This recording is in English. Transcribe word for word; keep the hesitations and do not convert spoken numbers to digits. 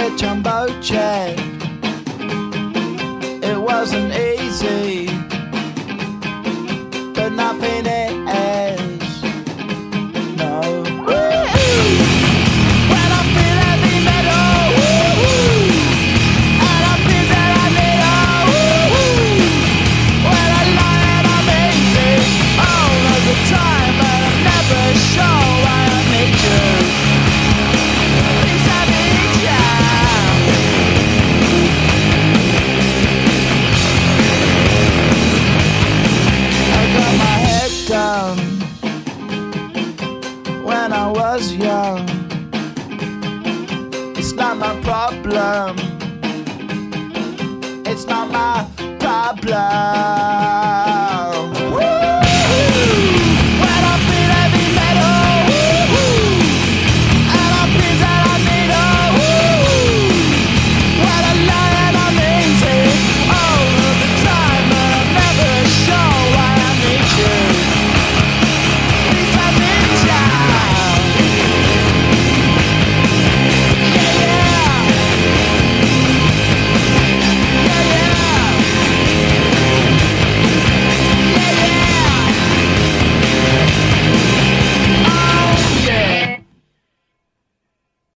a jumbo jet. It wasn't easy, but nothing is. No. When I feel heavy metal, and I feel that I need a when I lie and I'm easy all of the time, but I'm never sure why I need you. Please I need you. I got my head down when I was young. It's not my problem. It's not my problem.